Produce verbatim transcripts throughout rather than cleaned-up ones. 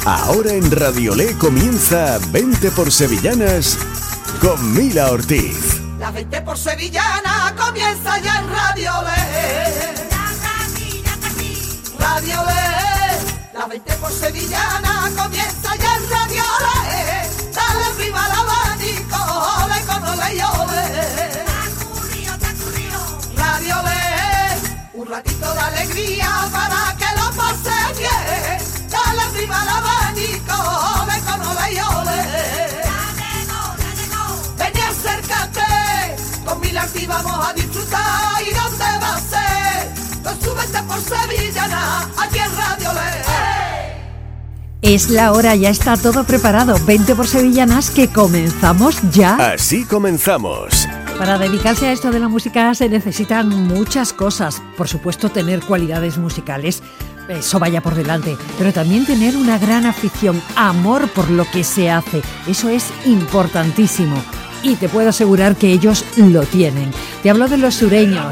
Ahora en Radiolé comienza veinte por Sevillanas con Mila Ortiz. La veinte por Sevillana comienza ya en Radiolé. Radiolé. La veinte por Sevillana comienza ya en Radiolé. Dale arriba al abanico, ole con ole y ole. Radiolé. Un ratito de alegría para que lo pases bien. Dale arriba al abanico, ole con ole y ole. Ven y acércate, con Mila Ortiz vamos a disfrutar. ¿Y dónde va a ser? Con su veinte por Sevillana, aquí en Radiolé. Es la hora, ya está todo preparado. veinte por Sevillanas, que comenzamos ya. Así comenzamos. Para dedicarse a esto de la música se necesitan muchas cosas. Por supuesto, tener cualidades musicales, eso vaya por delante, pero también tener una gran afición, amor por lo que se hace. Eso es importantísimo. Y te puedo asegurar que ellos lo tienen. Te hablo de los sureños.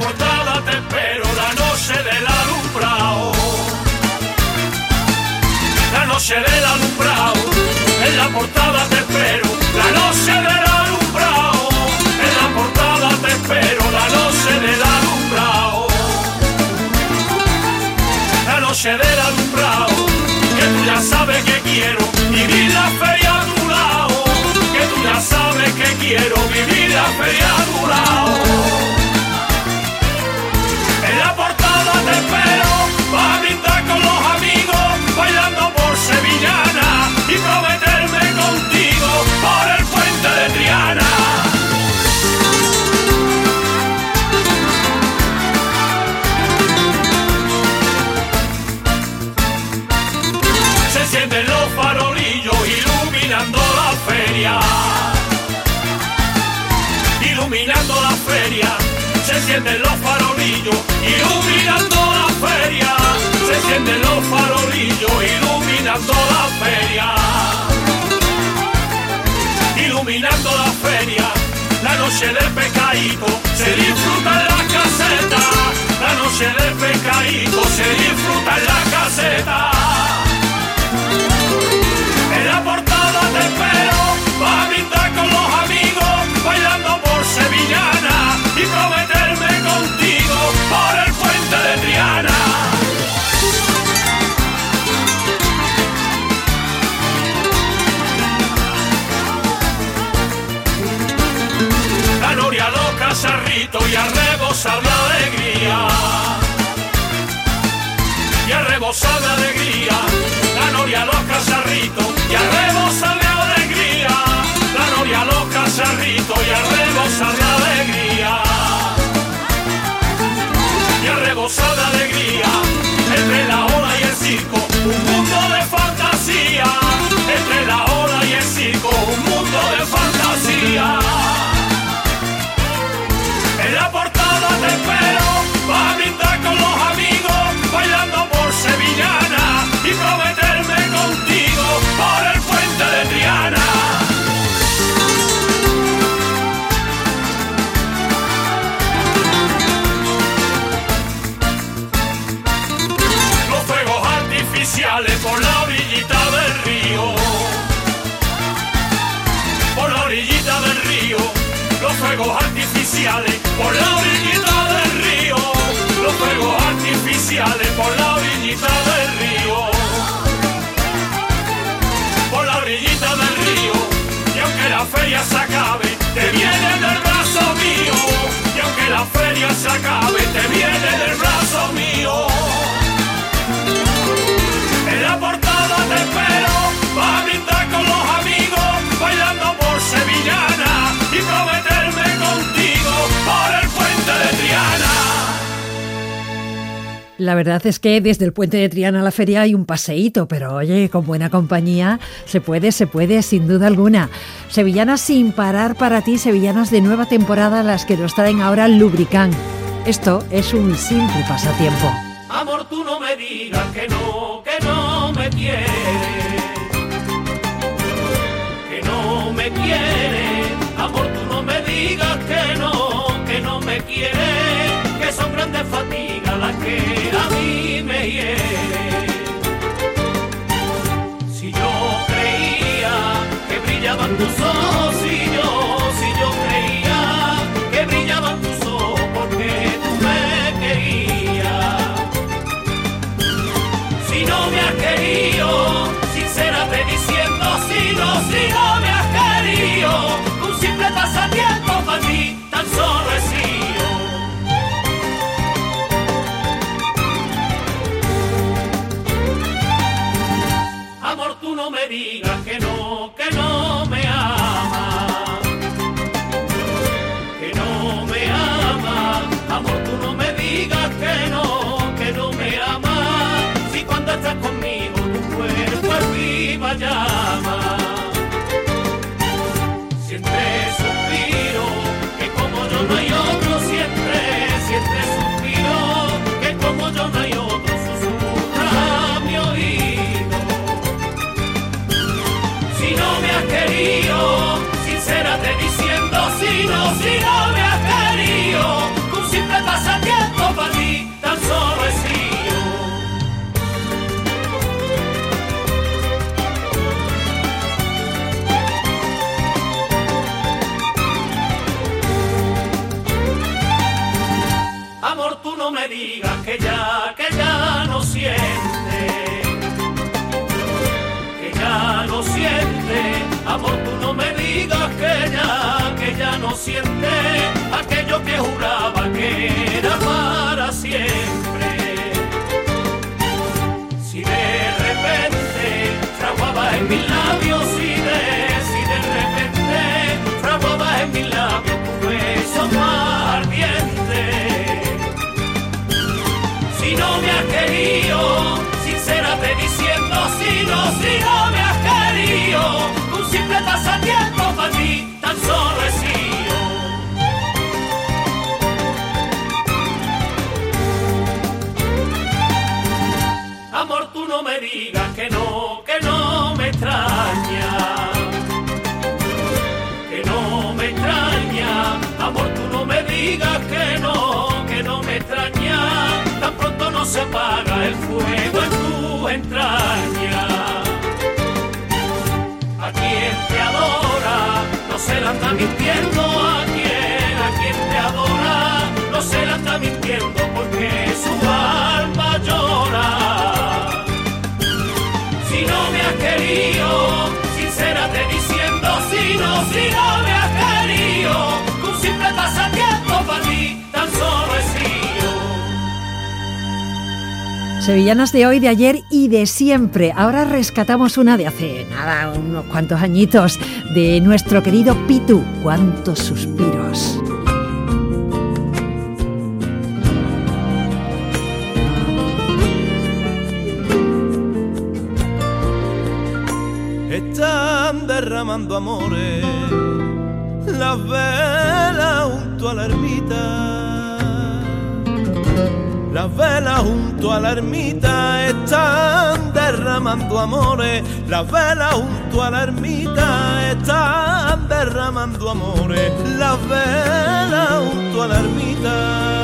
Noche del alumbrado, en la portada te espero, la noche del alumbrado, en la portada te espero, la noche del alumbrado, la noche del alumbrado, que tú ya sabes que quiero vivir la feria a tu lado, que tú ya sabes que quiero vivir la feria a tu lado, en la portada te espero, para brindar con los amigos, bailando por Sevillana y prometerme contigo por el puente de Triana. Se encienden los farolillos iluminando la feria, iluminando la feria. Se encienden los farolillos iluminando la feria. Se encienden los farolillos iluminando la feria, iluminando la feria, la noche del pescadito se disfruta en la caseta, la noche del pescadito se disfruta en la caseta. En la portada te espero, para brindar con los amigos, bailando por Sevillana y prometerme contigo por el puente de Triana. Y a rebosar de alegría, y a rebosar de alegría, la noria los cacharritos, y a rebosar de alegría, la noria los cacharritos, y a rebosar de alegría, y a rebosar de alegría, entre la ola y el circo, un mundo de fantasía, entre la ola y el circo, un mundo de fantasía. En la portada te espero, para brindar con los amigos, bailando por Sevillana y prometerme contigo por el puente de Triana. Los fuegos artificiales por la orillita del río, por la orillita del río. Los fuegos artificiales por la orillita del río, los fuegos artificiales por la orillita del río, por la orillita del río, y aunque la feria se acabe, te viene del brazo mío, y aunque la feria se acabe, te viene del brazo mío. En la portada te espero, para brindar con los amigos, bailando por Sevillana y prometerme contigo por el puente de Triana. La verdad es que desde el puente de Triana a la feria hay un paseíto, pero oye, con buena compañía se puede, se puede, sin duda alguna. Sevillanas sin parar para ti, sevillanas de nueva temporada, las que nos traen ahora Lubricán. Esto es un simple pasatiempo. Amor, tú no me digas que no, que no me quieres, que no me quieres. Amor, tú no me digas que no, que no me quieres, que son grandes fatigas las que a mí me hieren. Si yo si no me has querido, un simple pasatiempo para mí tan solo he sido. Amor, tú no me digas que no, que no me amas, que no me amas. Amor, tú no me digas que no, que no me amas. Si cuando estás conmigo tu cuerpo es viva llama. Siempre suspiro que como yo no hay otro, siempre, siempre suspiro que como yo no hay otro, susurra a mi oído. Si no me has querido, sincérate diciendo si no, si no me has querido, que un simple pasatiempo para mí tan solo he sido. Amor, tú no me digas que ya, que ya no sientes, que ya no sientes. Amor, tú no me digas que ya, que ya no sientes aquello que juraba que era para siempre. Si de repente fraguabas en mis labios, si de, si de repente fraguabas en mis labios tu beso más ardiente. Si no me has querido, sincérate diciendo si no, si no me has querido, un simple pasatiempo para mí tan solo he sido. Amor, tú no me digas que no, que no me extraña, que no me extraña. Amor, tú no me digas que no, que no me extraña. Tan pronto no se apaga el fuego en tu entraña. A quien te adora no se la anda mintiendo, a quien, a quien te adora no se la anda mintiendo, porque su alma llora. Si no me has querido, sincérate diciendo si no, si no me has querido, que un simple pasatiempo para mí tan solo he sido. Sevillanas de hoy, de ayer y de siempre. Ahora rescatamos una de hace nada, unos cuantos añitos, de nuestro querido Pitu. ¡Cuántos suspiros! Están derramando amores las velas junto a la ermita. Las velas junto a la ermita están derramando amores. Las velas junto a la ermita están derramando amores. Las velas junto a la ermita.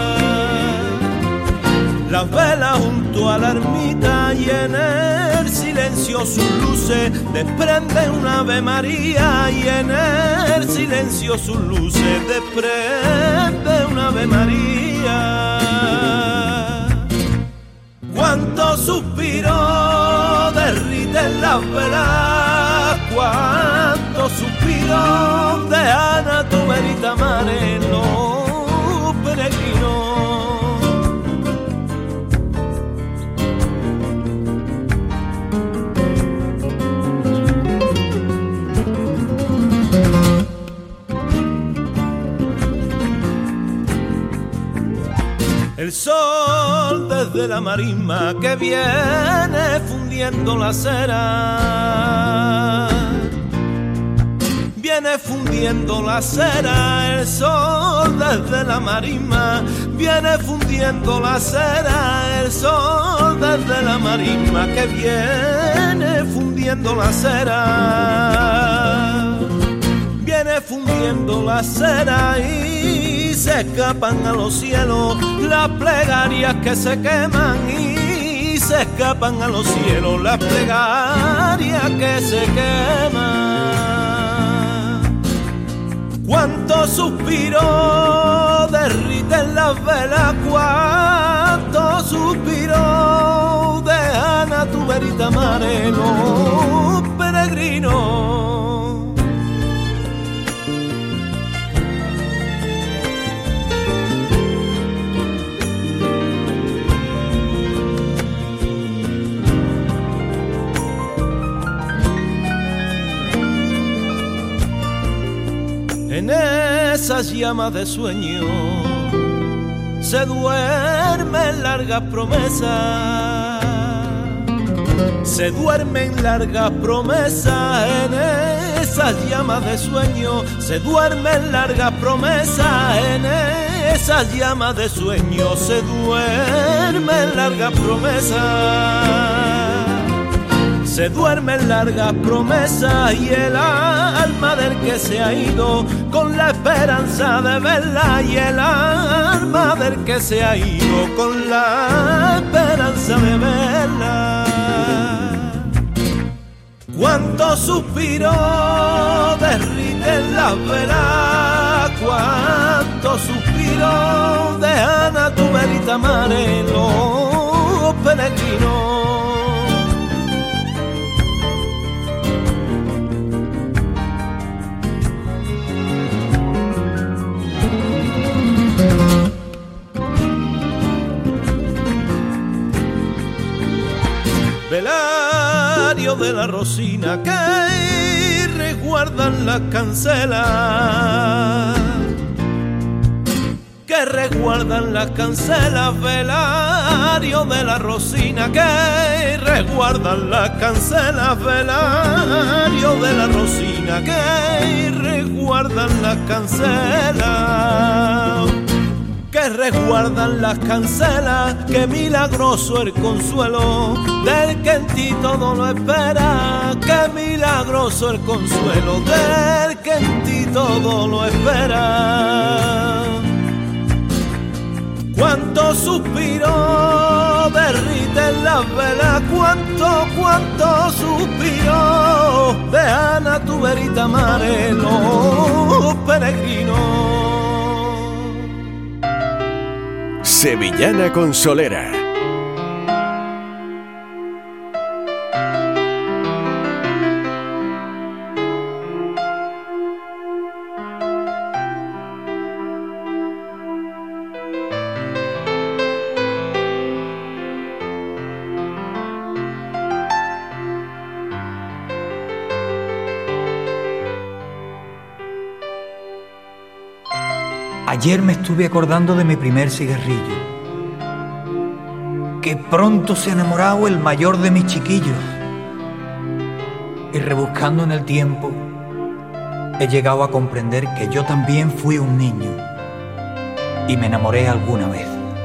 Las velas junto a la ermita y en el silencio sus luces desprenden una Ave María, y en el silencio sus luces desprende una Ave María. Cuántos suspiros derriten las velas, cuántos suspiros dejan a tu verita mare los peregrinos. El sol desde la marisma que viene fundiendo la cera, viene fundiendo la cera. El sol desde la marisma viene fundiendo la cera. El sol desde la marisma que viene fundiendo la cera, viene fundiendo la cera y se escapan a los cielos las plegarias que se queman, y se escapan a los cielos las plegarias que se queman. Cuántos suspiros derriten las velas, cuántos suspiros dejan a tu verita mare los peregrinos. esas llamas de sueño se duermen largas promesas, se duermen largas promesas en esas llamas de sueño, se duermen largas promesas en esas llamas de sueño, se duermen largas promesas. Se duermen largas promesas y el alma del que se ha ido con la esperanza de verla, y el alma del que se ha ido con la esperanza de verla. Cuántos suspiros derriten las velas, cuántos suspiros dejan a tu verita mare los peregrinos. Velario de la Rosina que resguardan las cancelas, que resguardan las cancelas, velario de la Rosina que resguardan las cancelas, velario de la Rosina que resguardan las cancelas, que resguardan las cancelas, que milagroso el consuelo del que en ti todo lo espera, que milagroso el consuelo del que en ti todo lo espera. Cuánto suspiro derriten las velas, cuánto, cuánto suspiro dejan a tu verita mare los peregrinos. Sevillana Consolera. Ayer me estuve acordando de mi primer cigarrillo, que pronto se ha enamorado el mayor de mis chiquillos, y rebuscando en el tiempo he llegado a comprender que yo también fui un niño y me enamoré alguna vez.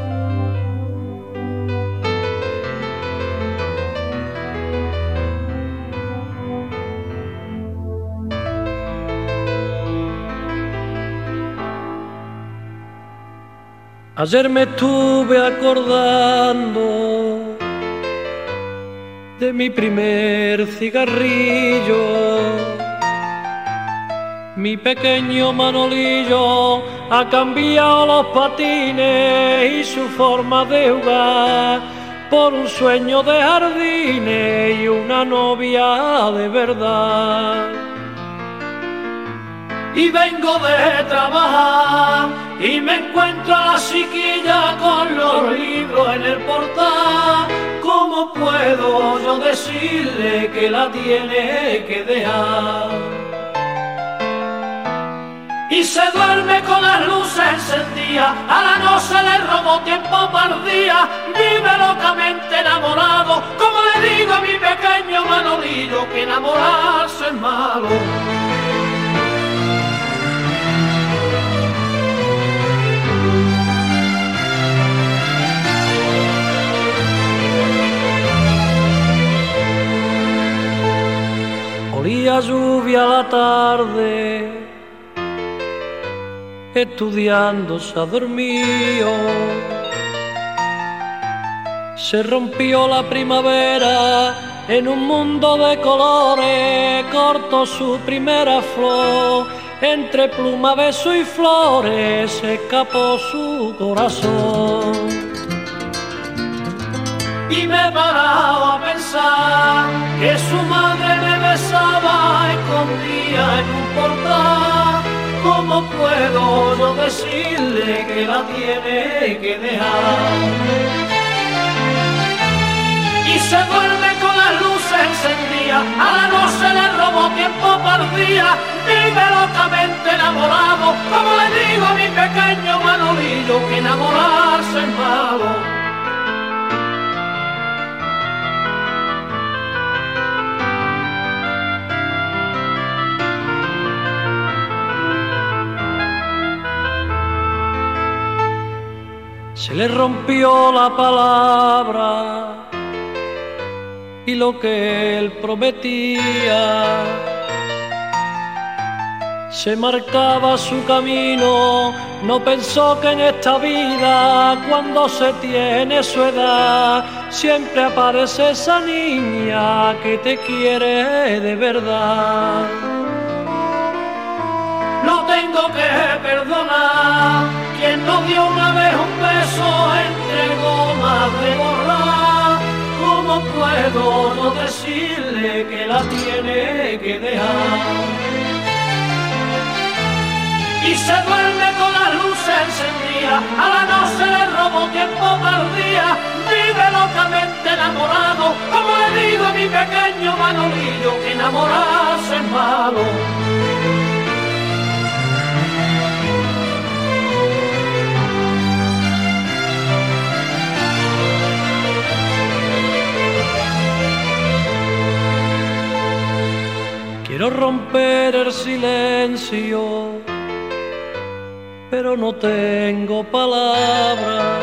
Ayer me estuve acordando de mi primer cigarrillo. Mi pequeño Manolillo ha cambiado los patines y su forma de jugar por un sueño de jardines y una novia de verdad. Y vengo de trabajar y me encuentro a la chiquilla con los libros en el portal. ¿Cómo puedo yo decirle que la tiene que dejar? Y se duerme con las luces encendidas, a la no se le robó tiempo para el día, vive locamente enamorado, como le digo a mi pequeño Manolillo, que enamorarse es malo. Olía lluvia a la tarde, estudiando se ha dormido. Se rompió la primavera en un mundo de colores, cortó su primera flor, entre pluma, beso y flores se escapó su corazón. Y me he parado a pensar que su madre me besaba escondida en un portal. ¿Cómo puedo yo decirle que la tiene que dejar? Y se duerme con las luces encendidas, encendía, a la noche le robó tiempo perdía, vive locamente enamorado, como le digo a mi pequeño Manolillo, que enamorarse es malo. Se le rompió la palabra y lo que él prometía. Se marcaba su camino, no pensó que en esta vida, cuando se tiene su edad, siempre aparece esa niña que te quiere de verdad. No tengo que perdonar, quien nos dio una vez un beso entre gomas de borrar. ¿Cómo puedo no decirle que la tiene que dejar? Y se duerme con las luces encendidas, a la noche le robó tiempo perdía, vive locamente enamorado, como le digo a mi pequeño Manolillo, que enamorarse es malo. Quiero romper el silencio, pero no tengo palabras.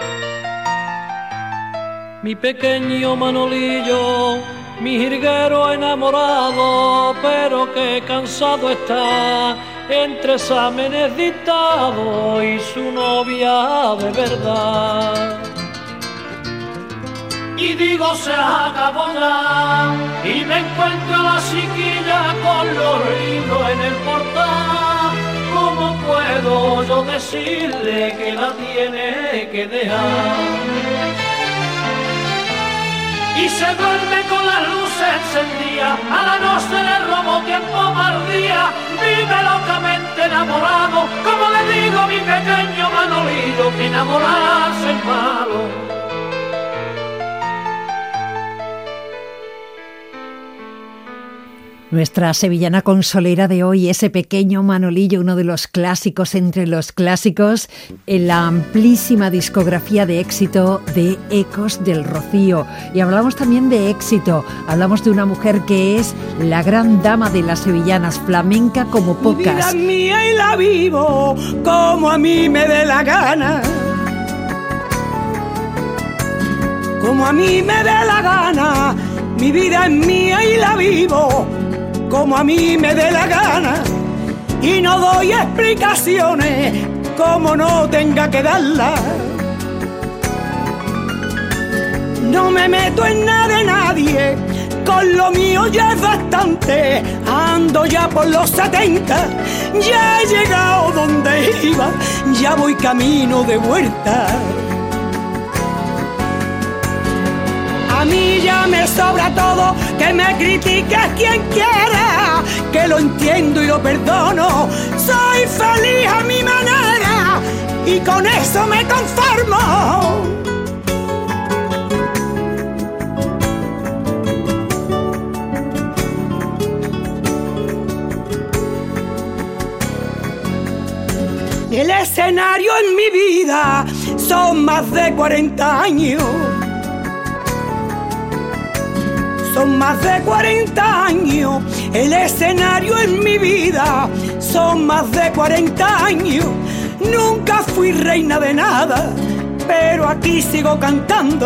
Mi pequeño Manolillo, mi jilguero enamorado, pero que cansado está entre exámenes dictados y su novia de verdad. Y digo se acabó ya, y me encuentro a la chiquilla con los libros en el portal. ¿Cómo puedo yo decirle que la tiene que dejar? Y se duerme con las luces encendidas, a la noche le robó tiempo perdía, vive locamente enamorado, como le digo a mi pequeño Manolillo, que enamorarse es malo. Nuestra sevillana consolera de hoy, ese pequeño Manolillo, uno de los clásicos entre los clásicos, en la amplísima discografía de éxito de Ecos del Rocío. Y hablamos también de éxito, hablamos de una mujer que es la gran dama de las sevillanas, flamenca como pocas. Mi vida es mía y la vivo como a mí me dé la gana. Como a mí me dé la gana, mi vida es mía y la vivo como a mí me dé la gana, y no doy explicaciones como no tenga que darlas. No me meto en nada de nadie, con lo mío ya es bastante. Ando ya por los setenta, ya he llegado donde iba, ya voy camino de vuelta. A mí ya me sobra todo, que me critiques quien quiera, que lo entiendo y lo perdono, soy feliz a mi manera y con eso me conformo. El escenario en mi vida son más de cuarenta años. Son más de cuarenta años, el escenario en mi vida, son más de cuarenta años. Nunca fui reina de nada, pero aquí sigo cantando.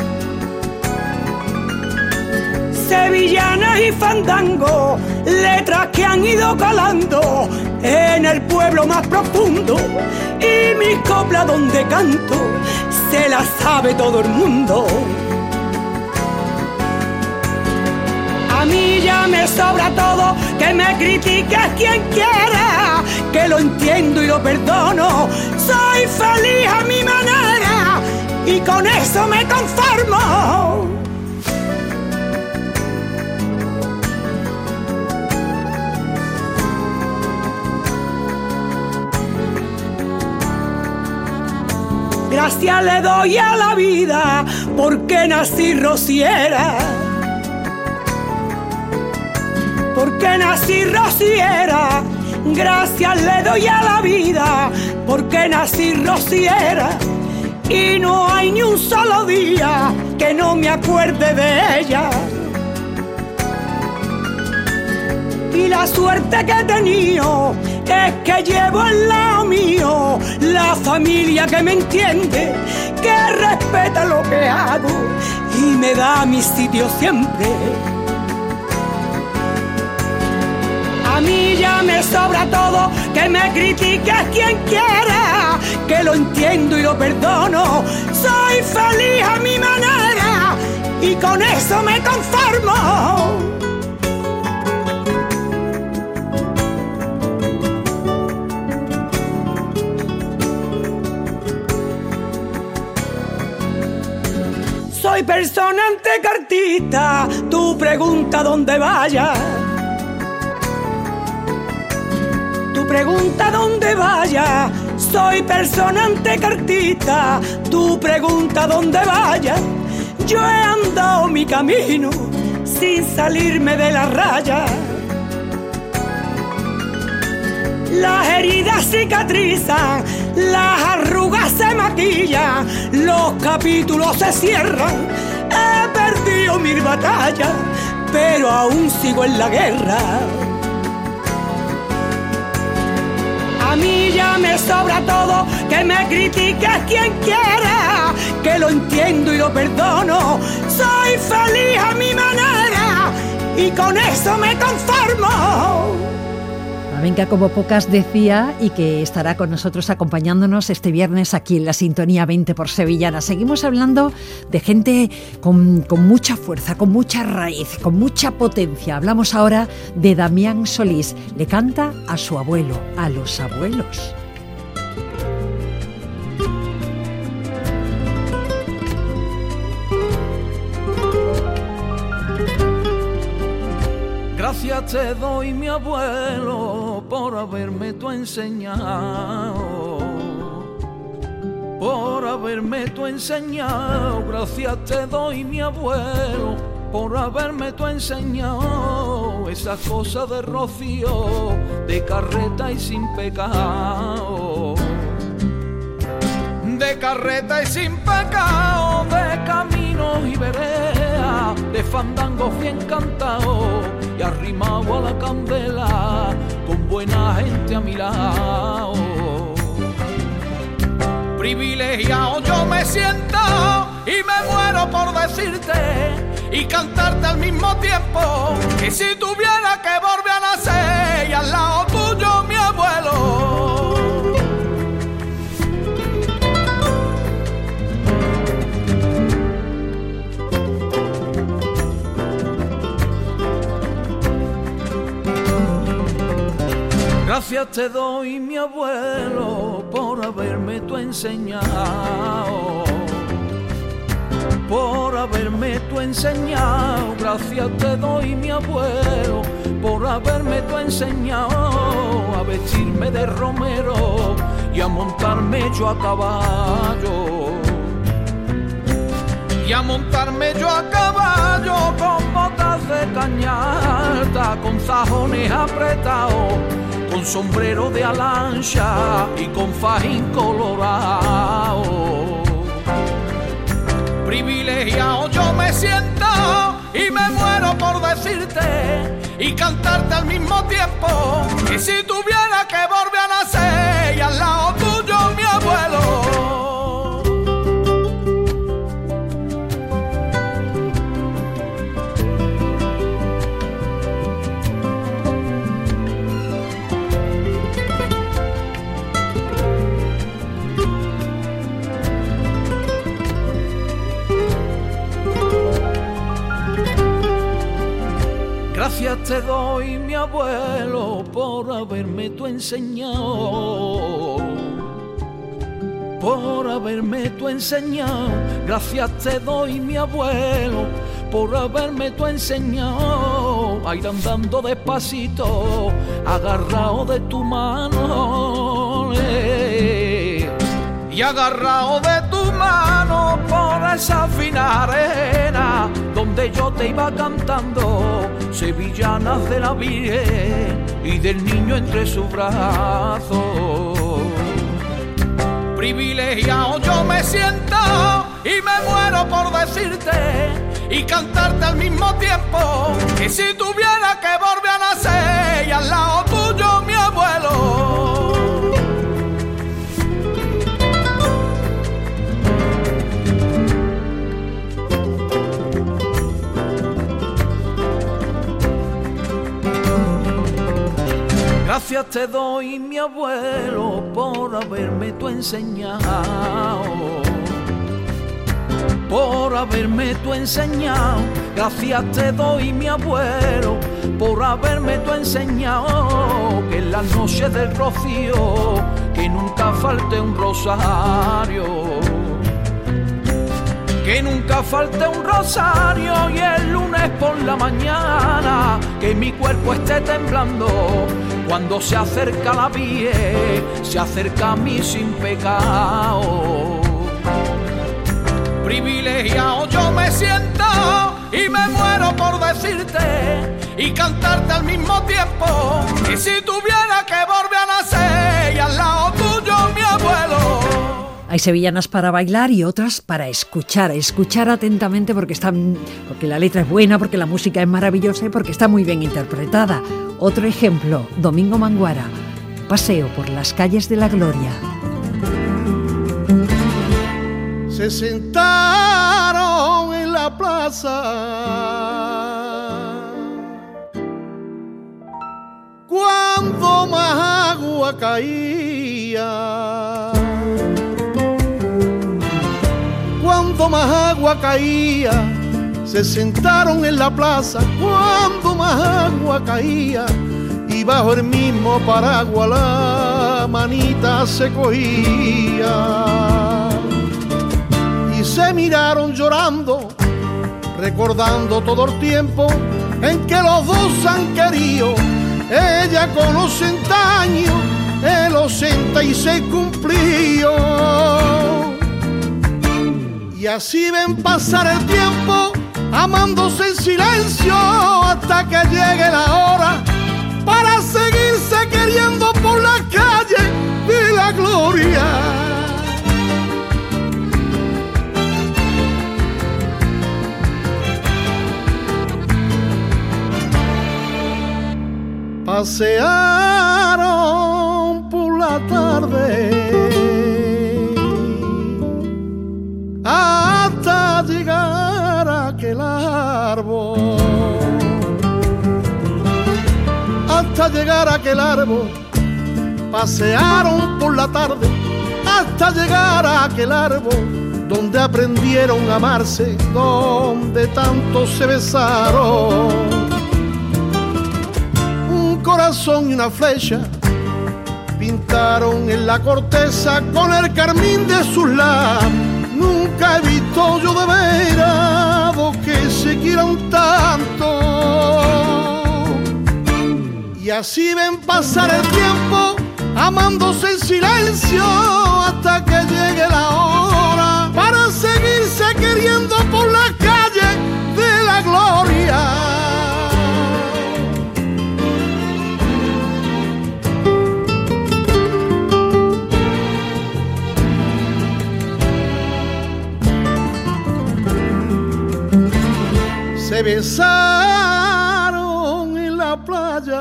Sevillanas y fandango, letras que han ido calando en el pueblo más profundo. Y mis coplas donde canto, se las sabe todo el mundo. A mí ya me sobra todo, que me critiques quien quiera, que lo entiendo y lo perdono, soy feliz a mi manera y con eso me conformo. Gracias le doy a la vida porque nací rociera. que nací rociera. Gracias le doy a la vida porque nací rociera. Y no hay ni un solo día que no me acuerde de ella. Y la suerte que he tenido es que llevo al lado mío la familia que me entiende, que respeta lo que hago y me da mi sitio siempre. A mí ya me sobra todo, que me critique quien quiera, que lo entiendo y lo perdono, soy feliz a mi manera y con eso me conformo. Soy persona ante cartita, tú pregunta dónde vaya. Tú pregunta dónde vaya. Soy persona ante cartita, tú pregunta dónde vaya. Yo he andado mi camino sin salirme de la raya. Las heridas cicatrizan, las arrugas se maquillan, los capítulos se cierran. He perdido mil batallas, pero aún sigo en la guerra. A mí ya me sobra todo, que me critique quien quiera, que lo entiendo y lo perdono, soy feliz a mi manera y con eso me conformo. Venga, como pocas decía, y que estará con nosotros acompañándonos este viernes aquí en la Sintonía veinte por Sevillana. Seguimos hablando de gente con, con mucha fuerza, con mucha raíz, con mucha potencia. Hablamos ahora de Damián Solís. Le canta a su abuelo, a los abuelos. Gracias te doy, mi abuelo, por haberme tú enseñado, por haberme tú enseñado. Gracias te doy, mi abuelo, por haberme tú enseñado esa cosa de rocío, de carreta y sin pecado, de carreta y sin pecado, de caminos y veredas, de fandangos bien cantados y arrimado a la candela con buena gente a mi lado. Privilegiado yo me siento y me muero por decirte y cantarte al mismo tiempo que si tuviera que volver a nacer y al lado tuyo mi abuelo. Gracias te doy, mi abuelo, por haberme tú enseñado, por haberme tú enseñado. Gracias te doy, mi abuelo, por haberme tú enseñado a vestirme de romero y a montarme yo a caballo, y a montarme yo a caballo con botas de cañalta, con zajones apretados, con sombrero de alancha y con fajín colorado. Privilegiado yo me siento y me muero por decirte y cantarte al mismo tiempo que si tuviera que volver a nacer y al lado tuyo mi abuelo. Gracias te doy, mi abuelo, por haberme tú enseñado, por haberme tú enseñado. Gracias te doy, mi abuelo, por haberme tú enseñado a ir andando despacito, agarrado de tu mano, eh, y agarrado de tu mano por esa fina arena donde donde yo te iba cantando sevillanas de la Virgen y del niño entre sus brazos. Privilegiado yo me siento y me muero por decirte y cantarte al mismo tiempo que si tuviera que volver a nacer y al lado tuyo mi abuelo. Gracias te doy, mi abuelo, por haberme tú enseñado, por haberme tú enseñado. Gracias te doy, mi abuelo, por haberme tú enseñado que en las noches del rocío que nunca falte un rosario, que nunca falte un rosario y el lunes por la mañana que mi cuerpo esté temblando cuando se acerca la vie, se acerca a mí sin pecado. Privilegiado yo me siento y me muero por decirte y cantarte al mismo tiempo que si tuviera que volver a nacer y al lado tuyo mi abuelo. Hay sevillanas para bailar y otras para escuchar, escuchar atentamente porque están, porque la letra es buena, porque la música es maravillosa y porque está muy bien interpretada. Otro ejemplo, Domingo Manguara, Paseo por las calles de la gloria. Se sentaron en la plaza cuando más agua caía, cuando más agua caía, se sentaron en la plaza cuando más agua caía y bajo el mismo paraguas la manita se cogía y se miraron llorando, recordando todo el tiempo en que los dos han querido. Ella con ochenta años, él ochenta y seis cumplió. Y así ven pasar el tiempo, amándose en silencio, hasta que llegue la hora para seguirse queriendo por la calle de la gloria. Pasearon por la tarde hasta llegar a aquel árbol, hasta llegar a aquel árbol. Pasearon por la tarde hasta llegar a aquel árbol donde aprendieron a amarse, donde tanto se besaron. Un corazón y una flecha pintaron en la corteza con el carmín de sus labios. Nunca he visto yo de veras dos que se quieran tanto. Y así ven pasar el tiempo, amándose en silencio, hasta que llegue la hora para seguirse queriendo por la calle de la gloria. Se besaron en la playa,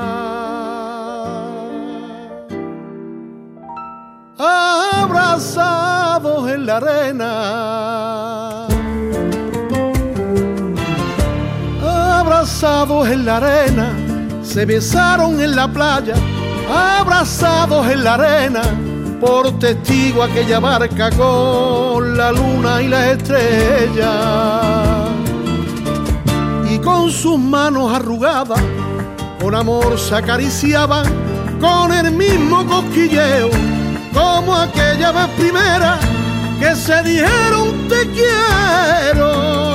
abrazados en la arena, abrazados en la arena. Se besaron en la playa, abrazados en la arena, por testigo aquella barca con la luna y las estrellas. Y con sus manos arrugadas, con amor se acariciaban, con el mismo cosquilleo, como aquella vez primera que se dijeron te quiero.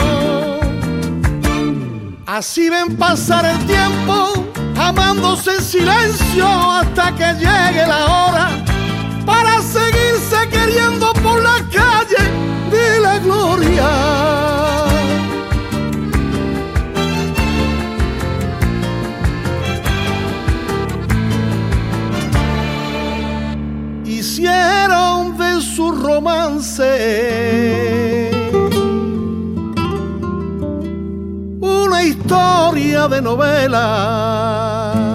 Así ven pasar el tiempo, amándose en silencio, hasta que llegue la hora para seguirse queriendo por la calle de la gloria. romance. Una historia de novela,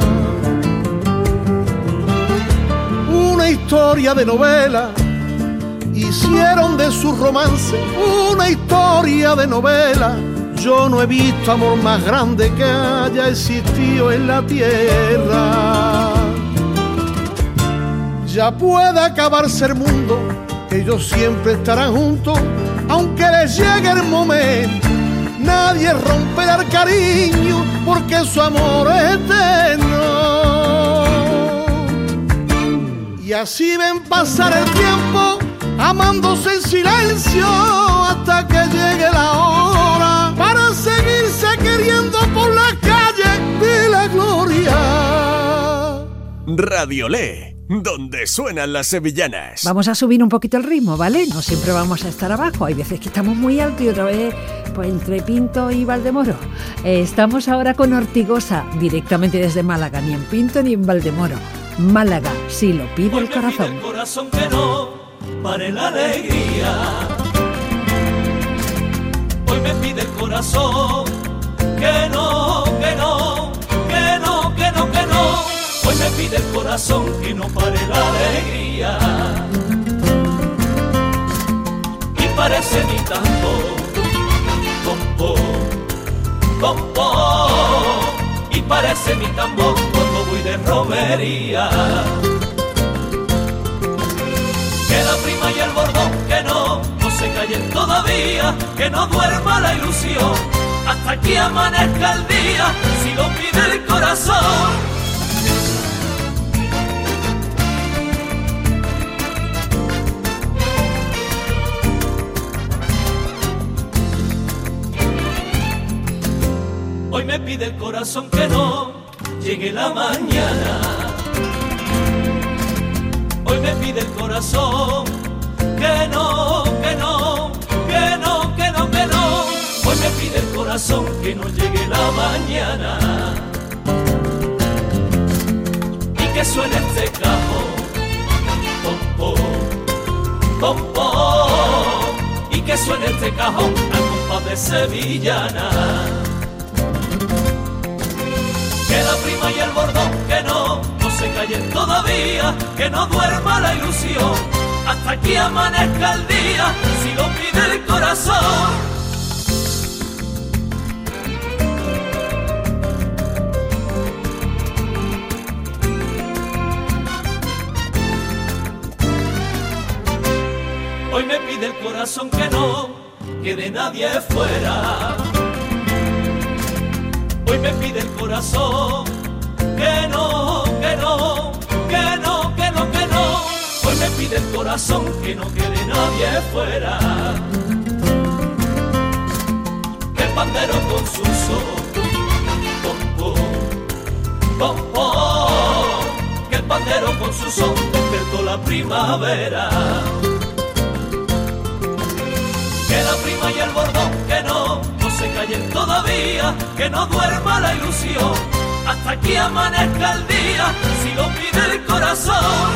una historia de novela, hicieron de su romance una historia de novela. Yo no he visto amor más grande que haya existido en la tierra. Ya puede acabarse el mundo, que ellos siempre estarán juntos, aunque les llegue el momento. Nadie romperá el cariño, porque su amor es eterno. Y así ven pasar el tiempo, amándose en silencio, hasta que llegue la hora para seguirse queriendo por las calles de la gloria. Radiolé, donde suenan las sevillanas. Vamos a subir un poquito el ritmo, ¿vale? No siempre vamos a estar abajo. Hay veces que estamos muy alto y otra vez pues entre Pinto y Valdemoro. Eh, estamos ahora con Ortigosa, directamente desde Málaga, ni en Pinto ni en Valdemoro. Málaga, si lo pide el corazón. Hoy me pide el corazón que no pare la alegría. Hoy me pide el corazón que no, que no, que no, que no, que no. Hoy me pide el corazón que no pare la alegría. Y parece mi tambor, compó, compó. Y parece mi tambor cuando voy de romería. Que la prima y el bordón que no, no se callen todavía, que no duerma la ilusión hasta que amanezca el día, si lo pide el corazón. Hoy me pide el corazón que no llegue la mañana. Hoy me pide el corazón que no, que no, que no, que no, que no. Hoy me pide el corazón que no llegue la mañana. Y que suene este cajón, pom, pom, pom, pom. Y que suene este cajón a compás de sevillana. Que la prima y el bordón que no, no se callen todavía, que no duerma la ilusión hasta que amanezca el día, si lo pide el corazón. Hoy me pide el corazón que no quede nadie fuera. Hoy me pide el corazón que no, que no, que no, que no, que no. Hoy me pide el corazón que no quede nadie fuera. Que el pandero con su son, pom, pom, pom, pom. Que el pandero con su son despertó la primavera. Que la prima y el bordón que no, no se callen todavía, que no duerma la ilusión hasta que amanezca el día, si lo pide el corazón.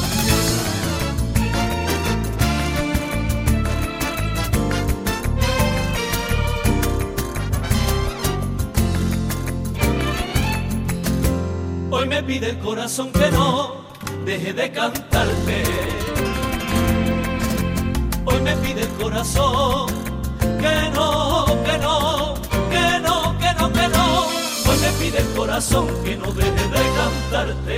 Hoy me pide el corazón que no deje de cantarte. Hoy me pide el corazón que no, que no, que no, que no, que no. Hoy me pide el corazón que no deje de cantarte.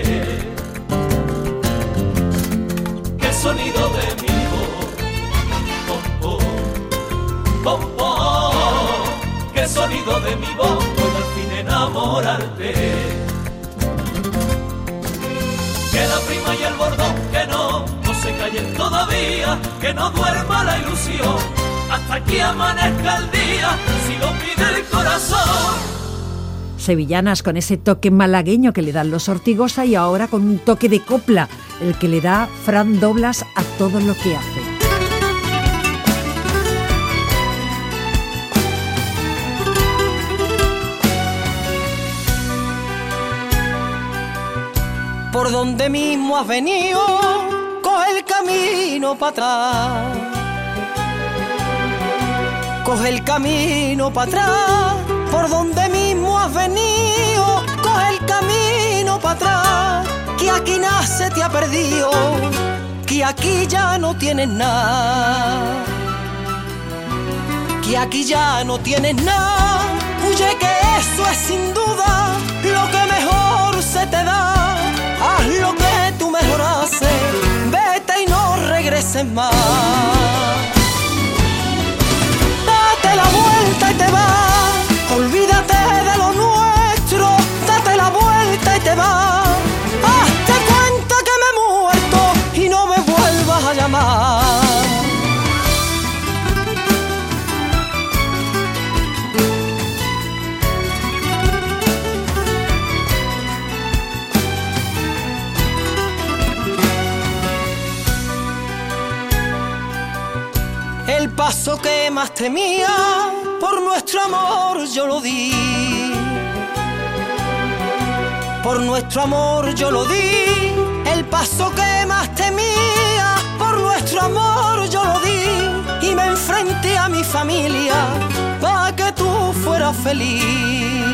Que el sonido de mi voz, pom, pom, pom, pom. Que el sonido de mi voz pueda al fin enamorarte. Que la prima y el bordón que no, no se callen todavía, que no duerma la ilusión hasta que amanezca el día, si lo pide el corazón. Sevillanas con ese toque malagueño que le dan los Ortigosa y ahora con un toque de copla, el que le da Fran Doblas a todo lo que hace. Por donde mismo has venido, coge el camino para atrás. Coge el camino para atrás, por donde mismo has venido. Coge el camino para atrás, que aquí nace te ha perdido, que aquí ya no tienes nada, que aquí ya no tienes nada. Huye que eso es sin duda lo que mejor se te da. Haz lo que tú mejor haces, vete y no regreses más. Date la vuelta y te vas, olvídate de lo nuestro. Date la vuelta y te vas, hazte cuenta que me he muerto y no me vuelvas a llamar. El paso que más temía, por nuestro amor yo lo di. Por nuestro amor yo lo di. El paso que más temía, por nuestro amor yo lo di. Y me enfrenté a mi familia, pa' que tú fueras feliz.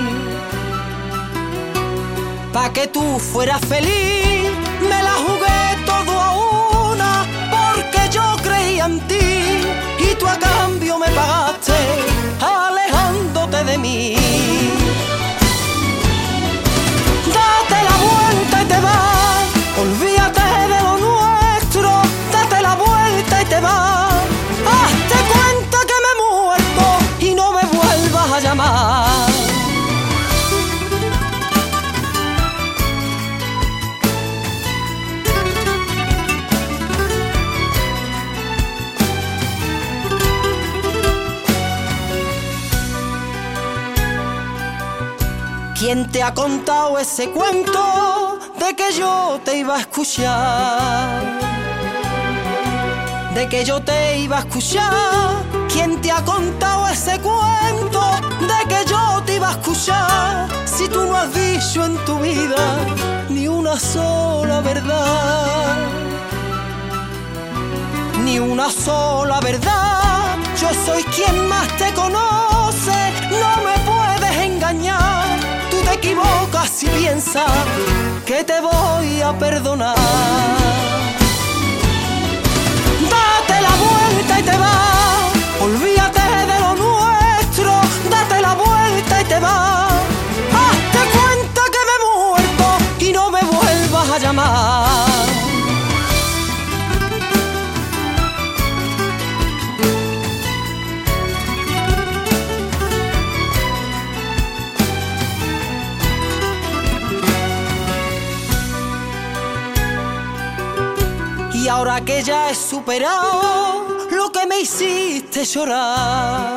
Pa' que tú fueras feliz. Me la jugué todo a una, porque yo creía en ti. Y tú a cambio me pagaste, alejándote de mí. Date la vuelta y te vas, olvídate de lo nuestro. Date la vuelta y te vas, hazte cuenta que me he muerto y no me vuelvas a llamar. ¿Quién te ha contado ese cuento de que yo te iba a escuchar? De que yo te iba a escuchar. ¿Quién te ha contado ese cuento de que yo te iba a escuchar? Si tú no has dicho en tu vida ni una sola verdad, ni una sola verdad. Yo soy quien más te conoce, no me puedes engañar. Tú te equivocas si piensas que te voy a perdonar. Date la vuelta y te vas, olvídate de lo nuestro. Date la vuelta y te vas, hazte cuenta que me he muerto y no me vuelvas a llamar. Y ahora que ya he superado lo que me hiciste llorar,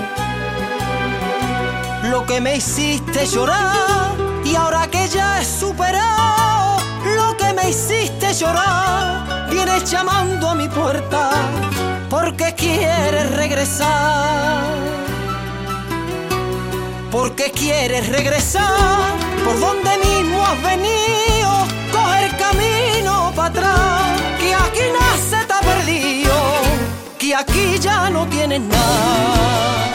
lo que me hiciste llorar. Y ahora que ya he superado lo que me hiciste llorar, vienes llamando a mi puerta porque quieres regresar. Porque quieres regresar por donde mismo has venido. Coger camino para atrás, que aquí nace te ha perdido, que aquí ya no tienes nada.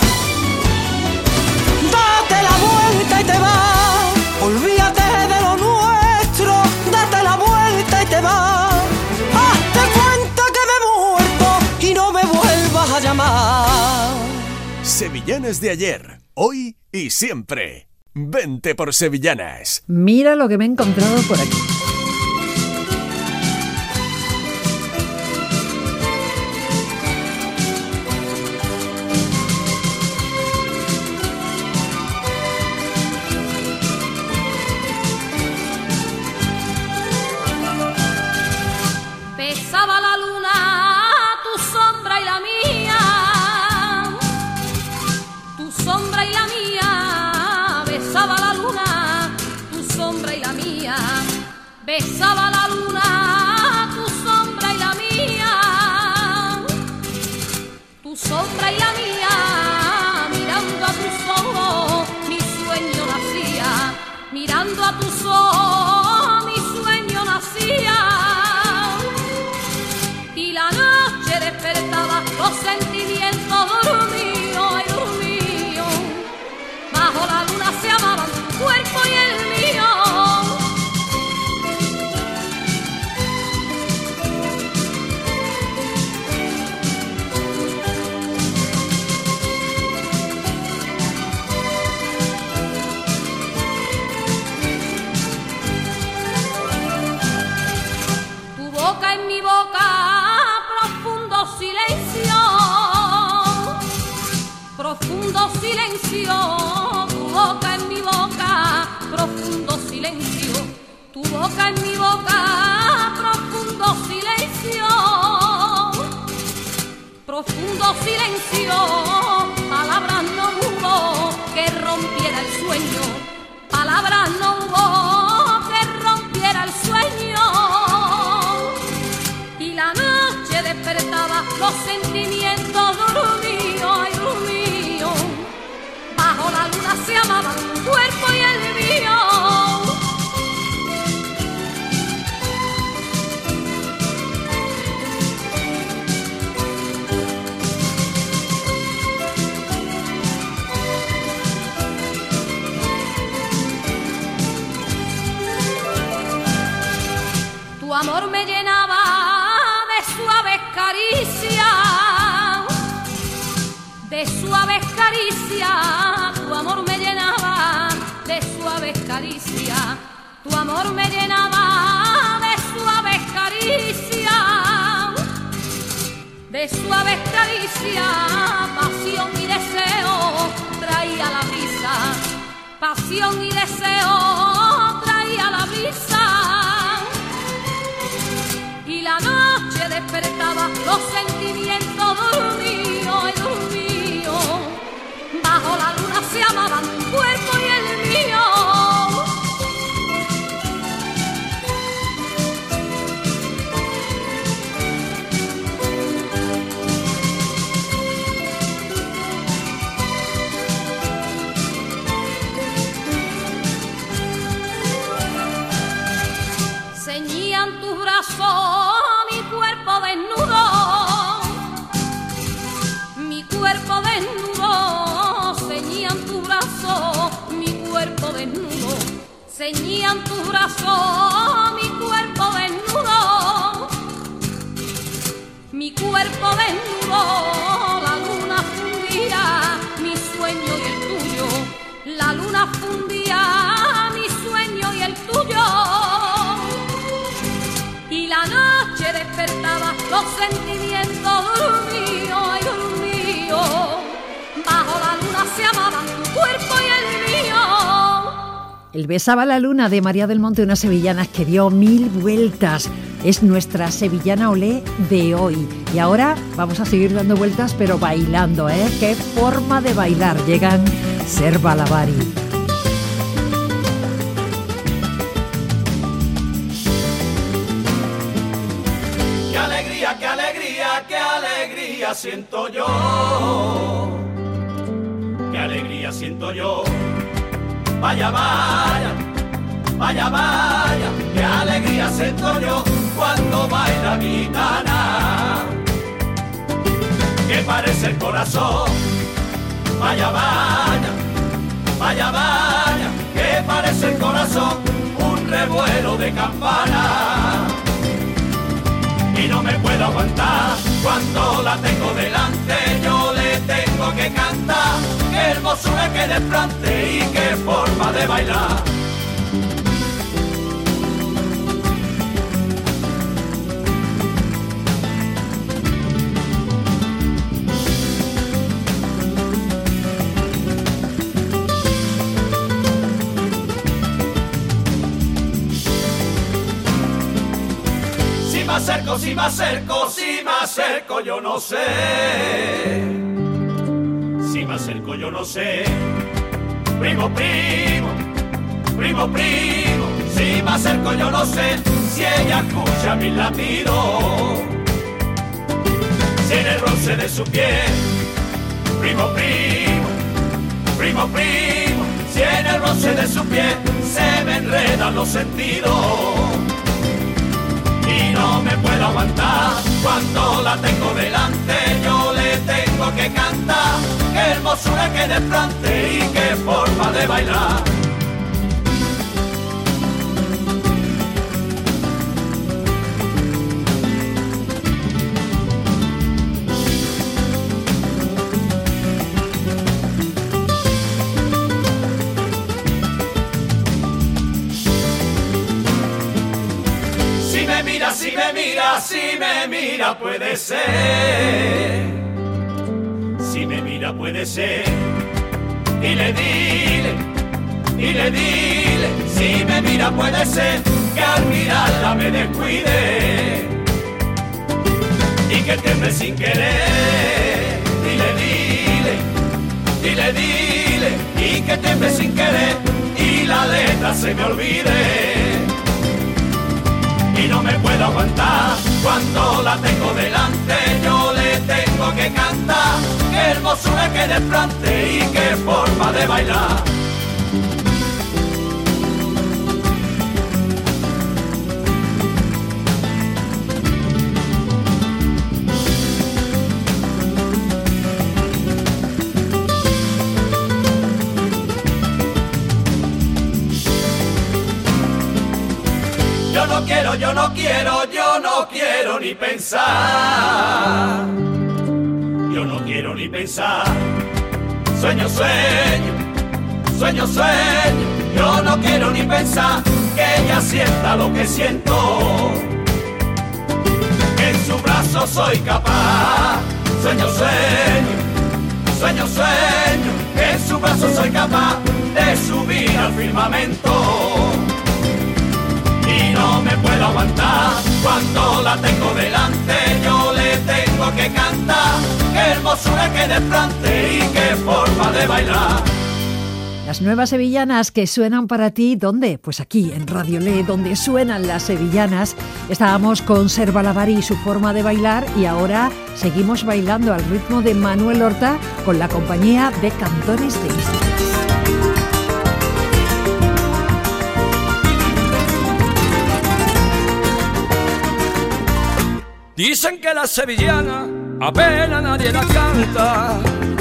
Date la vuelta y te vas, olvídate de lo nuestro. Date la vuelta y te vas, hazte cuenta que me he muerto y no me vuelvas a llamar. Sevillanas de ayer, hoy y siempre. Vente por Sevillanas. Mira lo que me he encontrado por aquí. Besaba la luna, tu sombra y la mía, tu sombra y la mía. Besaba la luna, tu sombra y la mía. Besaba la luna, tu sombra y la mía, tu sombra y la mía. Mirando a tus ojos, mi sueño nacía. Mirando a tus ojos, mi sueño nacía. Y la noche despertaba los sentimientos dormidos. boca, en mi boca, profundo silencio, profundo silencio, palabras no hubo que rompiera el sueño, palabras no hubo que rompiera el sueño, y la noche despertaba los sentimientos dormidos, ay dormidos, bajo la luna se amaban tu cuerpo y el mío. Tu amor me llenaba de suaves caricias, de suaves caricias, tu amor me llenaba de suaves caricias, tu amor me llenaba de suaves caricias, de suaves caricias, pasión y deseo traía la brisa, pasión y deseo traía la brisa. Y la noche despertaba los sentimientos dormidos y dormidos, bajo la luna se amaban tu cuerpo y el mío. Ceñían tus brazos mi cuerpo desnudo, mi cuerpo desnudo, ceñían tus brazos mi cuerpo desnudo, ceñían tus brazos mi cuerpo desnudo, mi cuerpo desnudo, la luna fundía mi sueño y el tuyo, la luna fundía mi sueño y el tuyo. Y la noche despertaba los sentimientos dormidos y dormidos, bajo la luna se amaban tu cuerpo y el mío. El Besaba la luna de María del Monte, una sevillana que dio mil vueltas. Es nuestra sevillana olé de hoy. Y ahora vamos a seguir dando vueltas, pero bailando, ¿eh? ¡Qué forma de bailar! Llegan Ser Balavari. ¡Qué alegría, qué alegría siento yo! ¡Qué alegría siento yo! Vaya, vaya, vaya, vaya, qué alegría siento yo cuando baila mi gitana, que parece el corazón. Vaya, vaya, vaya, vaya, que parece el corazón un revuelo de campana. Y no me puedo aguantar cuando la tengo delante, yo le tengo que cantar. Qué hermosura, qué desplante y qué forma de bailar. Si me acerco, si me acerco, si me acerco, yo no sé. Si me acerco, yo no sé. Primo, primo, primo, primo. Si me acerco, yo no sé si ella escucha mis latidos. Si en el roce de su piel, primo, primo, primo, primo. Si en el roce de su piel se me enredan los sentidos. Y no me puedo aguantar cuando la tengo delante, yo le tengo que cantar. Qué hermosura, qué desplante y qué forma de bailar. Si me mira, si me mira, puede ser. Si me mira, puede ser. Dile, dile, dile, dile. Si Si me mira puede ser que al mirarla me descuide y que tiemble sin querer. Dile, dile, dile, dile, y que tiemble sin querer y la letra se me olvide. Y no me puedo aguantar cuando la tengo delante, yo le tengo que cantar. Qué hermosura, qué desplante y qué forma de bailar. Yo no quiero, yo no quiero, yo no quiero ni pensar. Yo no quiero ni pensar. Sueño, sueño, sueño, sueño. Yo no quiero ni pensar que ella sienta lo que siento. Que en su brazo soy capaz. Sueño, sueño, sueño, sueño. Que en su brazo soy capaz de subir al firmamento. Y no me puedo aguantar cuando la tengo delante, yo le tengo que cantar. Qué hermosura, qué desplante y qué forma de bailar. Las nuevas sevillanas que suenan para ti, ¿dónde? Pues aquí, en Radio Le, donde suenan las sevillanas. Estábamos con Ser Balavari y su forma de bailar y ahora seguimos bailando al ritmo de Manuel Horta con la compañía de Cantores de Islas. Dicen que la sevillana apenas nadie la canta,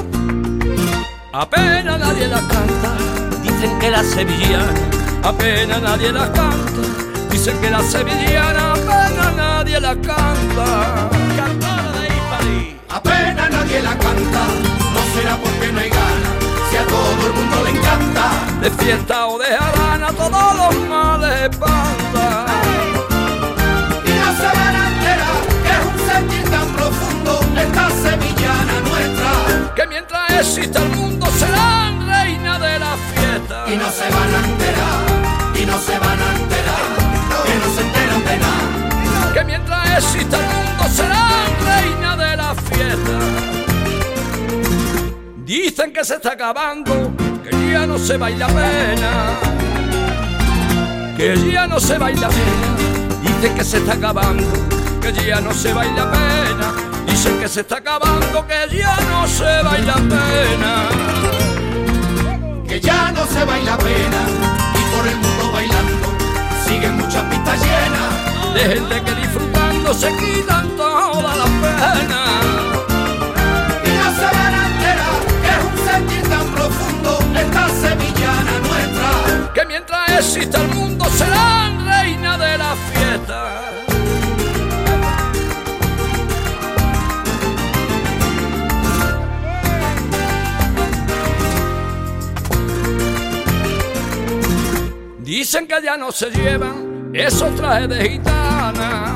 apenas nadie la canta. Dicen que la sevillana apenas nadie la canta. Dicen que la sevillana apenas nadie la canta. Cantora de Ipari. Apenas nadie la canta, no será porque no hay ganas, si a todo el mundo le encanta. De fiesta o de jarana todos los males espantan. Y no se van a enterar que es un sentir tan profundo esta sevillana nuestra, que mientras exista el mundo serán reina de la fiesta. Y no se van a enterar, y no se van a enterar, que no se enteran de nada. Que mientras exista el mundo serán reina de la fiesta. Dicen que se está acabando, que ya no se baila pena, que ya no se baila pena. Dicen que se está acabando, que ya no se baila pena. Dicen que se está acabando, que ya no se baila pena. Que ya no se baila pena, y por el mundo bailando siguen muchas pistas llenas de gente que disfrutando se quitan todas las penas. Y no se van a enterar que es un sentir tan profundo esta sevillana nuestra, que mientras exista el mundo serán reina de la fiesta. Dicen que ya no se llevan esos trajes de gitana,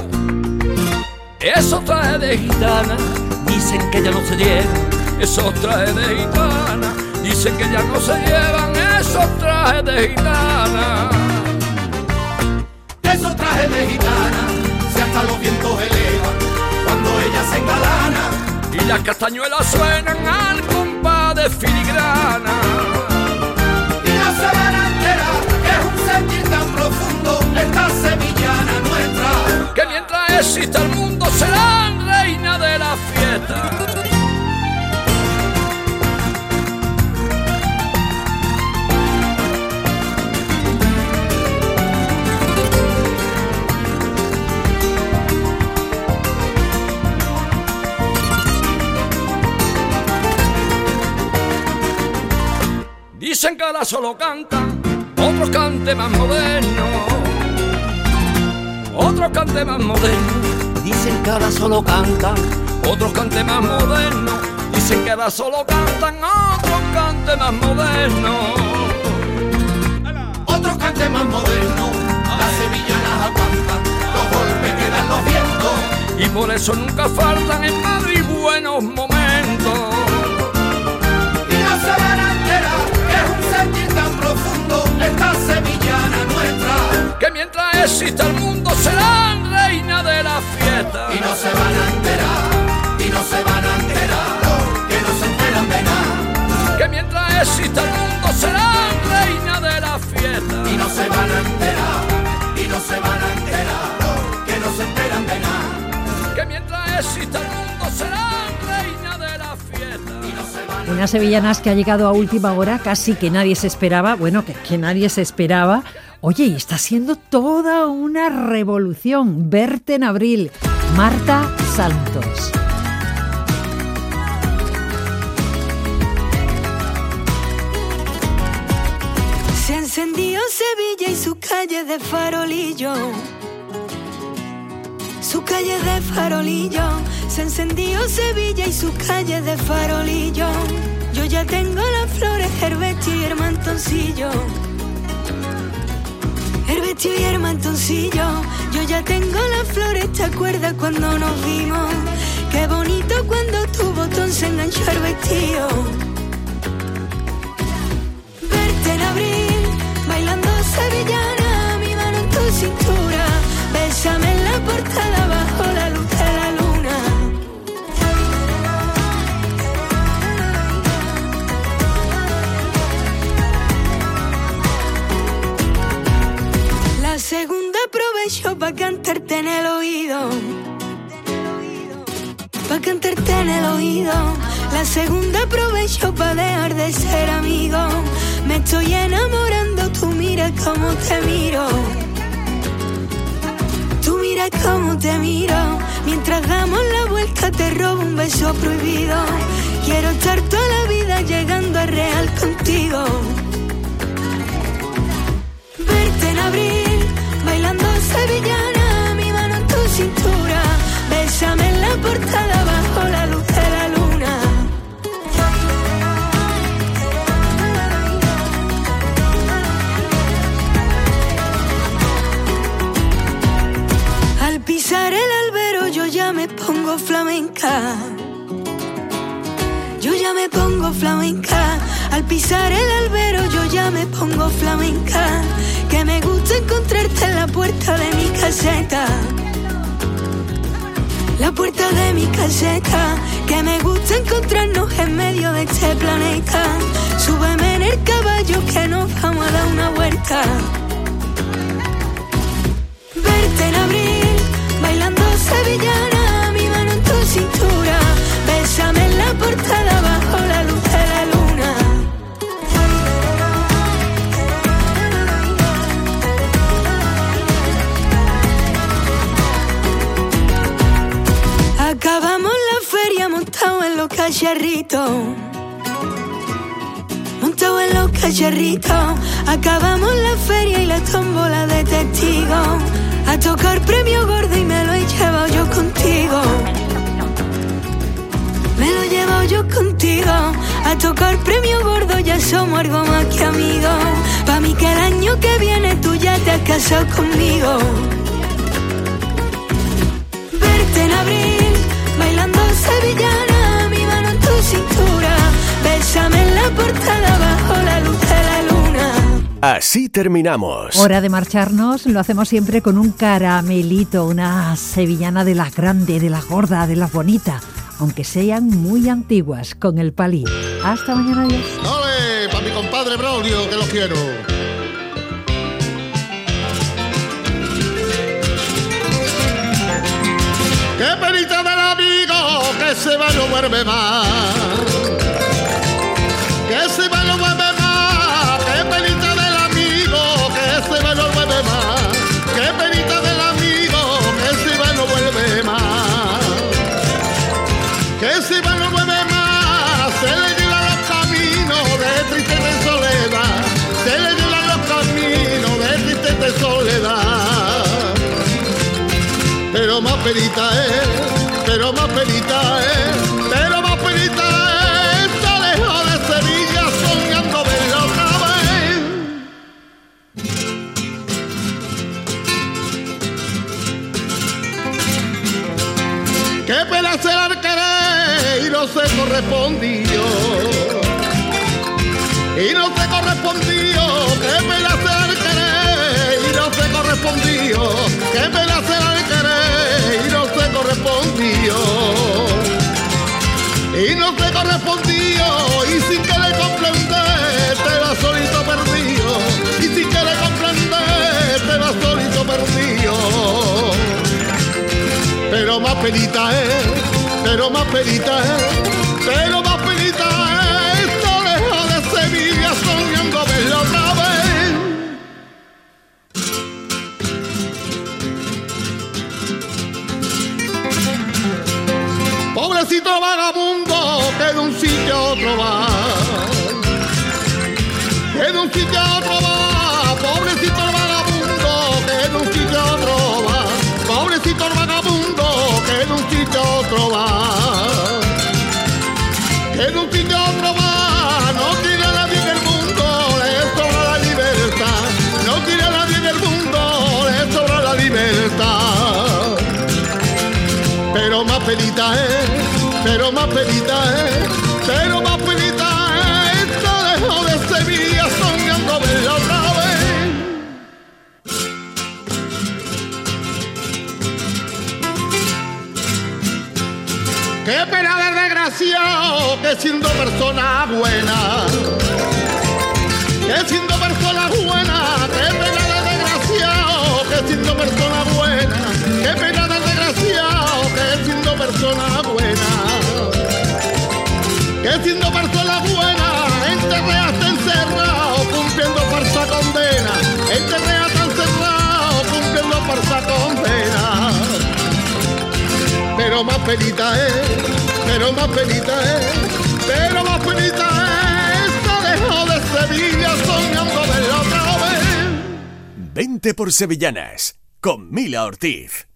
esos trajes de gitana. Dicen que ya no se llevan esos trajes de gitana. Dicen que ya no se llevan esos trajes de gitana. Esos trajes de gitana, si hasta los vientos elevan cuando ella se engalana, y las castañuelas suenan al compás de filigrana. Y no se van a enterar que es un sentir tan profundo esta sevillana nuestra, que mientras exista el mundo serán reina de la fiesta. Dicen que ahora solo cantan otros cantes más modernos, otros cantes más modernos. Dicen que ahora solo cantan otros cantes más modernos. Dicen que ahora solo cantan otros cantes más modernos. Otros cantes más modernos, las sevillanas aguantan los golpes que dan los vientos, y por eso nunca faltan en Madrid buenos momentos. Y no se van a enterar que es un sentir tan profundo esta sevillana Unas sevillanas que ha llegado a última hora, casi que nadie se esperaba, bueno, que, que nadie se esperaba. Oye, y está siendo toda una revolución. Verte en abril, Marta Santos. Se encendió Sevilla y sus calles de farolillo. Su calle de farolillo, se encendió Sevilla y sus calles de farolillo. Yo ya tengo las flores, el vestido y el mantoncillo. El vestido y el mantoncillo. Yo ya tengo las flores, ¿te acuerdas cuando nos vimos? Qué bonito cuando tu botón se enganchó al vestido. Verte en abril, bailando sevillana, mi mano en tu cintura. Bésame en la portada bajo la luz de la luna. La segunda aprovecho pa' cantarte en el oído. Pa' cantarte en el oído. La segunda aprovecho pa' dejar de ser amigo. Me estoy enamorando, tú mira cómo te miro. Tú mira cómo te miro. Mientras damos la vuelta te robo un beso prohibido. Quiero estar toda la vida llegando a real contigo. Verte en abril, bailando sevillana, mi mano en tu cintura. Bésame en la portada bajo la luz de la luna. Al pisar el albero yo ya me pongo flamenca. Yo ya me pongo flamenca. Al pisar el albero yo ya me pongo flamenca. Que me gusta encontrarte en la puerta de mi caseta. La puerta de mi caseta. Que me gusta encontrarnos en medio de este planeta. Súbeme en el caballo que nos vamos a dar una vuelta. Verte en abril, bailando sevillana, mi mano en tu cintura. Bésame en la portada bajo la luz de la luna. Acabamos la feria montado en los cacharritos. Montado en los cacharritos. Acabamos la feria y la tómbola de testigos. A tocar premio gordo y me lo he llevado yo contigo. Me lo he llevado yo contigo. A tocar premio gordo ya somos algo más que amigos. Pa' mí que el año que viene tú ya te has casado conmigo. Verte en abril, bailando sevillana, mi mano en tu cintura. Bésame en la portada bajo la luz de la luna. Así terminamos. Hora de marcharnos, lo hacemos siempre con un caramelito, una sevillana de las grandes, de las gordas, de las bonitas, aunque sean muy antiguas, con el palí. Hasta mañana, adiós. ¡Ole! Pa' mi compadre Braulio, que lo quiero. ¡Qué penita del amigo que se va no vuelve más! ¡Que se va no vuelve más! ¡Qué penita del amigo que se va no vuelve más! ¡Qué penita del amigo que se va no vuelve más! ¡Que se va no vuelve más! Se le llenan los caminos de tristeza y soledad. Se le llenan los caminos de tristeza y soledad. Pero más penita es, pero más penita es, pero más penita es, está lejos de Sevilla soñando verla otra vez. Qué pena será el querer y no se correspondió, y no se correspondió, qué pena será el querer y no se correspondió, qué pena será el querer y no se correspondió, y no se correspondió, y sin querer comprender te vas solito perdido, y sin querer comprender te vas solito perdido. Pero más penita es, pero más penita es, pero más penita es. penita es, pero más penita es, pero más penita es, esta dejó de Sevilla soñando verla otra vez. Qué pena del desgraciado que siendo persona buena, que siendo persona buena, qué pena del desgraciado que siendo persona buena, qué pena del desgraciado que siendo persona buena, que siendo persona buena, enterré hasta encerrado cumpliendo falsa condena, enterré hasta encerrado cumpliendo falsa condena. Pero más penita es, pero más penita es, pero más penita es, esta dejó de Sevilla soñando verla otra vez. Vente por Sevillanas, con Mila Ortiz.